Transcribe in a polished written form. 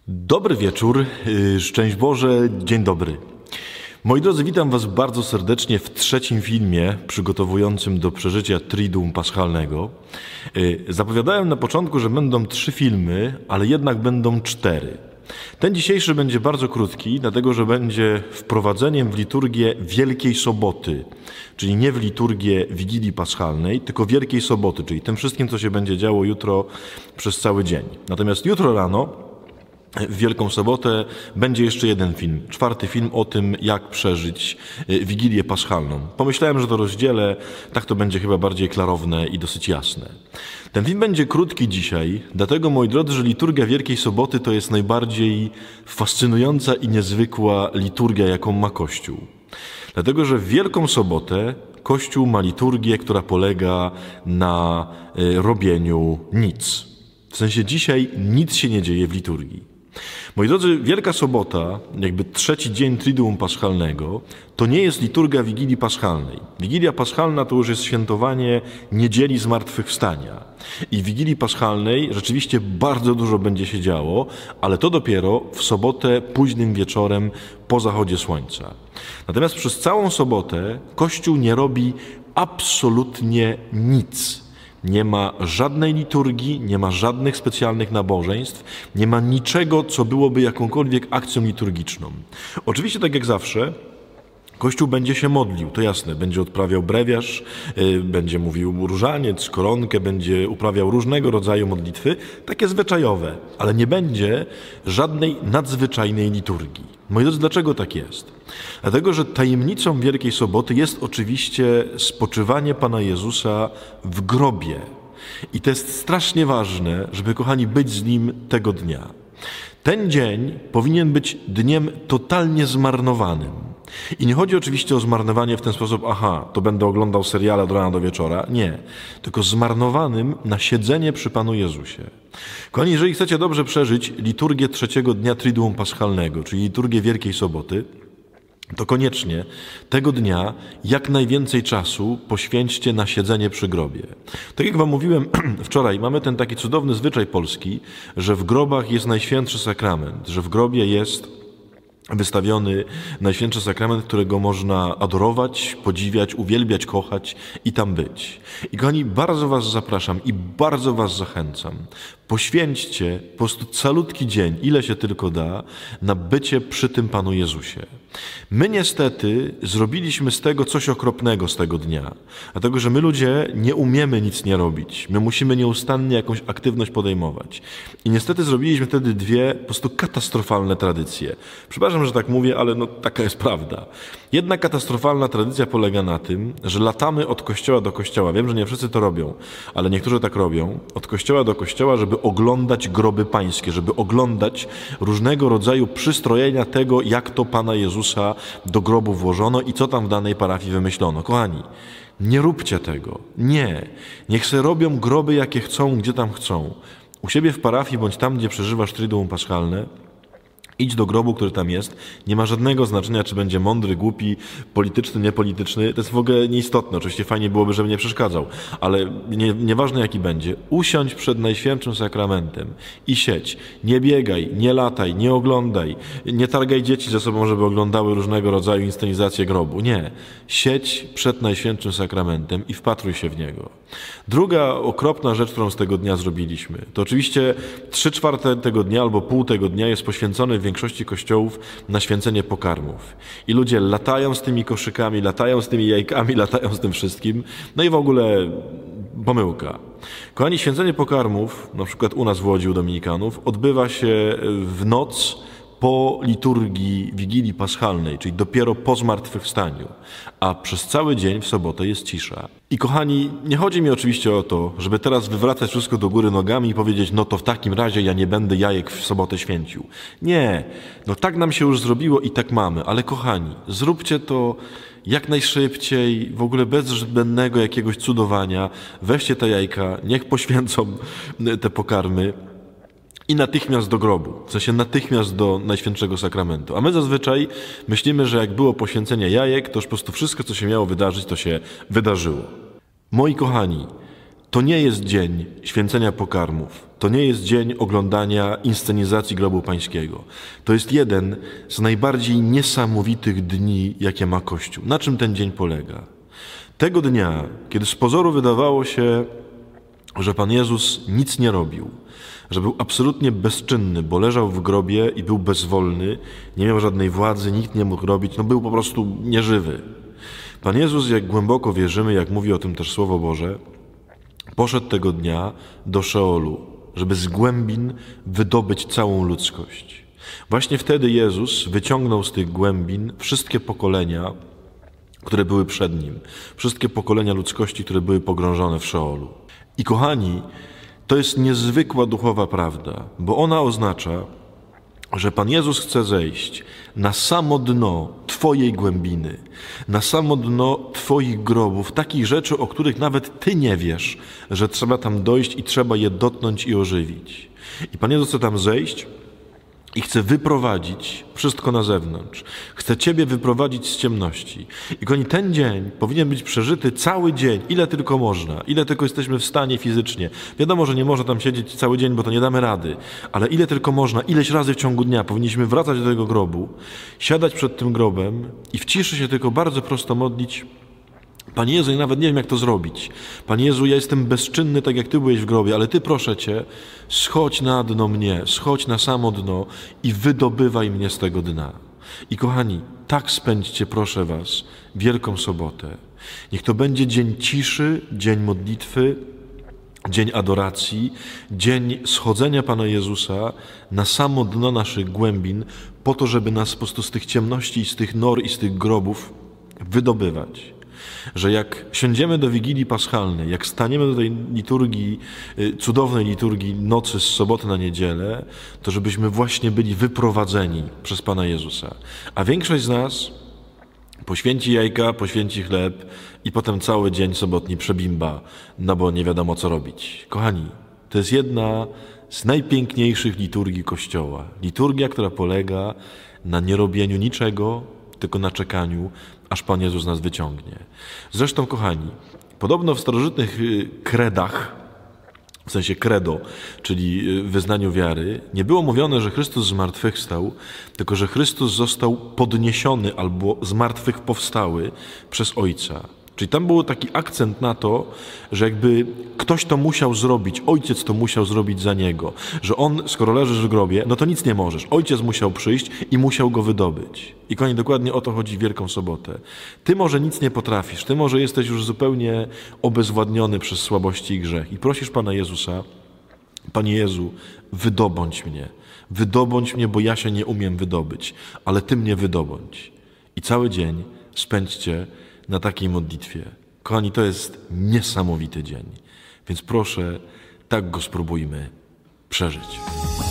Dobry wieczór, szczęść Boże, dzień dobry. Moi drodzy, witam Was bardzo serdecznie w trzecim filmie przygotowującym do przeżycia Triduum Paschalnego. Zapowiadałem na początku, że będą 3 filmy, ale jednak będą 4. Ten dzisiejszy będzie bardzo krótki, dlatego że będzie wprowadzeniem w liturgię Wielkiej Soboty, czyli nie w liturgię Wigilii Paschalnej, tylko Wielkiej Soboty, czyli tym wszystkim, co się będzie działo jutro przez cały dzień. Natomiast jutro rano, w Wielką Sobotę, będzie jeszcze jeden film, 4. film o tym, jak przeżyć Wigilię Paschalną. Pomyślałem, że to rozdzielę, tak to będzie chyba bardziej klarowne i dosyć jasne. Ten film będzie krótki dzisiaj, dlatego, moi drodzy, że liturgia Wielkiej Soboty to jest najbardziej fascynująca i niezwykła liturgia, jaką ma Kościół. Dlatego, że w Wielką Sobotę Kościół ma liturgię, która polega na robieniu nic. W sensie dzisiaj nic się nie dzieje w liturgii. Moi drodzy, Wielka Sobota, jakby trzeci dzień Triduum Paschalnego, to nie jest liturgia Wigilii Paschalnej. Wigilia Paschalna to już jest świętowanie Niedzieli Zmartwychwstania. I w Wigilii Paschalnej rzeczywiście bardzo dużo będzie się działo, ale to dopiero w sobotę późnym wieczorem po zachodzie słońca. Natomiast przez całą sobotę Kościół nie robi absolutnie nic. Nie ma żadnej liturgii, nie ma żadnych specjalnych nabożeństw, nie ma niczego, co byłoby jakąkolwiek akcją liturgiczną. Oczywiście, tak jak zawsze, Kościół będzie się modlił, to jasne, będzie odprawiał brewiarz, będzie mówił różaniec, koronkę, będzie uprawiał różnego rodzaju modlitwy, takie zwyczajowe, ale nie będzie żadnej nadzwyczajnej liturgii. Moi drodzy, dlaczego tak jest? Dlatego, że tajemnicą Wielkiej Soboty jest oczywiście spoczywanie Pana Jezusa w grobie. I to jest strasznie ważne, żeby, kochani, być z Nim tego dnia. Ten dzień powinien być dniem totalnie zmarnowanym. I nie chodzi oczywiście o zmarnowanie w ten sposób, to będę oglądał seriale od rana do wieczora. Nie, tylko zmarnowanym na siedzenie przy Panu Jezusie. Kochani, jeżeli chcecie dobrze przeżyć liturgię trzeciego dnia Triduum Paschalnego, czyli liturgię Wielkiej Soboty, to koniecznie tego dnia jak najwięcej czasu poświęćcie na siedzenie przy grobie. Tak jak Wam mówiłem wczoraj, mamy ten taki cudowny zwyczaj polski, że w grobach jest Najświętszy Sakrament, że w grobie jest wystawiony Najświętszy Sakrament, którego można adorować, podziwiać, uwielbiać, kochać i tam być. I kochani, bardzo Was zapraszam i bardzo Was zachęcam. Poświęćcie po prostu calutki dzień, ile się tylko da, na bycie przy tym Panu Jezusie. My niestety zrobiliśmy z tego coś okropnego z tego dnia. Dlatego, że my ludzie nie umiemy nic nie robić. My musimy nieustannie jakąś aktywność podejmować. I niestety zrobiliśmy wtedy 2 po prostu katastrofalne tradycje. Przepraszam, że tak mówię, ale taka jest prawda. Jedna katastrofalna tradycja polega na tym, że latamy od kościoła do kościoła. Wiem, że nie wszyscy to robią, ale niektórzy tak robią. Od kościoła do kościoła, żeby oglądać groby pańskie, żeby oglądać różnego rodzaju przystrojenia tego, jak to Pana Jezusa do grobu włożono i co tam w danej parafii wymyślono. Kochani, nie róbcie tego. Nie. Niech se robią groby, jakie chcą, gdzie tam chcą. U siebie w parafii, bądź tam, gdzie przeżywasz Triduum Paschalne, idź do grobu, który tam jest. Nie ma żadnego znaczenia, czy będzie mądry, głupi, polityczny, niepolityczny. To jest w ogóle nieistotne. Oczywiście fajnie byłoby, żeby nie przeszkadzał, ale nieważne jaki będzie. Usiądź przed Najświętszym Sakramentem i siedź. Nie biegaj, nie lataj, nie oglądaj. Nie targaj dzieci ze sobą, żeby oglądały różnego rodzaju inscenizacje grobu. Nie. Siedź przed Najświętszym Sakramentem i wpatruj się w niego. Druga okropna rzecz, którą z tego dnia zrobiliśmy, to oczywiście 3/4 tego dnia albo pół tego dnia jest poświęcone w większości kościołów na święcenie pokarmów. I ludzie latają z tymi koszykami, latają z tymi jajkami, latają z tym wszystkim. No i w ogóle pomyłka. Kochani, święcenie pokarmów, na przykład u nas w Łodzi u Dominikanów, odbywa się w noc po liturgii Wigilii Paschalnej, czyli dopiero po zmartwychwstaniu, a przez cały dzień w sobotę jest cisza. I kochani, nie chodzi mi oczywiście o to, żeby teraz wywracać wszystko do góry nogami i powiedzieć, to w takim razie ja nie będę jajek w sobotę święcił. Nie, tak nam się już zrobiło i tak mamy, ale kochani, zróbcie to jak najszybciej, w ogóle bez zbędnego jakiegoś cudowania, weźcie te jajka, niech poświęcą te pokarmy, i natychmiast do grobu, w sensie natychmiast do Najświętszego Sakramentu. A my zazwyczaj myślimy, że jak było poświęcenie jajek, to już po prostu wszystko, co się miało wydarzyć, to się wydarzyło. Moi kochani, To nie jest dzień święcenia pokarmów. To nie jest dzień oglądania inscenizacji grobu pańskiego. To jest jeden z najbardziej niesamowitych dni, jakie ma Kościół. Na czym ten dzień polega? Tego dnia, kiedy z pozoru wydawało się, że Pan Jezus nic nie robił, że był absolutnie bezczynny, bo leżał w grobie i był bezwolny, nie miał żadnej władzy, nikt nie mógł robić, był po prostu nieżywy. Pan Jezus, jak głęboko wierzymy, jak mówi o tym też Słowo Boże, poszedł tego dnia do Szeolu, żeby z głębin wydobyć całą ludzkość. Właśnie wtedy Jezus wyciągnął z tych głębin wszystkie pokolenia, które były przed Nim, wszystkie pokolenia ludzkości, które były pogrążone w Szeolu. I kochani, to jest niezwykła duchowa prawda, bo ona oznacza, że Pan Jezus chce zejść na samo dno Twojej głębiny, na samo dno Twoich grobów, takich rzeczy, o których nawet Ty nie wiesz, że trzeba tam dojść i trzeba je dotknąć i ożywić. I Pan Jezus chce tam zejść i chce wyprowadzić wszystko na zewnątrz. Chce Ciebie wyprowadzić z ciemności. I kochani, ten dzień powinien być przeżyty cały dzień, ile tylko można, ile tylko jesteśmy w stanie fizycznie. Wiadomo, że nie można tam siedzieć cały dzień, bo to nie damy rady, ale ile tylko można, ileś razy w ciągu dnia powinniśmy wracać do tego grobu, siadać przed tym grobem i w ciszy się tylko bardzo prosto modlić: Panie Jezu, ja nawet nie wiem, jak to zrobić. Panie Jezu, ja jestem bezczynny, tak jak Ty byłeś w grobie, ale Ty, proszę Cię, schodź na dno mnie, schodź na samo dno i wydobywaj mnie z tego dna. I kochani, tak spędźcie, proszę Was, Wielką Sobotę. Niech to będzie dzień ciszy, dzień modlitwy, dzień adoracji, dzień schodzenia Pana Jezusa na samo dno naszych głębin, po to, żeby nas po prostu z tych ciemności, z tych nor i z tych grobów wydobywać. Że jak siądziemy do Wigilii Paschalnej, jak staniemy do tej liturgii, cudownej liturgii nocy z soboty na niedzielę, to żebyśmy właśnie byli wyprowadzeni przez Pana Jezusa. A większość z nas poświęci jajka, poświęci chleb i potem cały dzień sobotni przebimba, bo nie wiadomo co robić. Kochani, to jest jedna z najpiękniejszych liturgii Kościoła. Liturgia, która polega na nierobieniu niczego, tylko na czekaniu, aż Pan Jezus nas wyciągnie. Zresztą, kochani, podobno w starożytnych kredach, w sensie credo, czyli wyznaniu wiary, nie było mówione, że Chrystus zmartwychwstał, tylko że Chrystus został podniesiony albo zmartwychwpowstały przez Ojca. Czyli tam był taki akcent na to, że jakby ktoś to musiał zrobić, Ojciec to musiał zrobić za Niego. Że On, skoro leżysz w grobie, no to nic nie możesz. Ojciec musiał przyjść i musiał Go wydobyć. I kochani, dokładnie o to chodzi w Wielką Sobotę. Ty może nic nie potrafisz, Ty może jesteś już zupełnie obezwładniony przez słabości i grzech. I prosisz Pana Jezusa: Panie Jezu, wydobądź mnie, bo ja się nie umiem wydobyć, ale Ty mnie wydobądź. I cały dzień spędźcie na takiej modlitwie. Kochani, to jest niesamowity dzień. Więc proszę, tak go spróbujmy przeżyć.